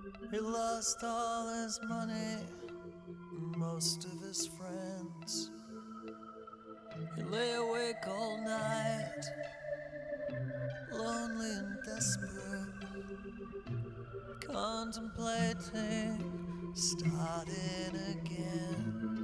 He lost all his money, most of his friends. He lay awake all night, lonely and desperate, contemplating starting again.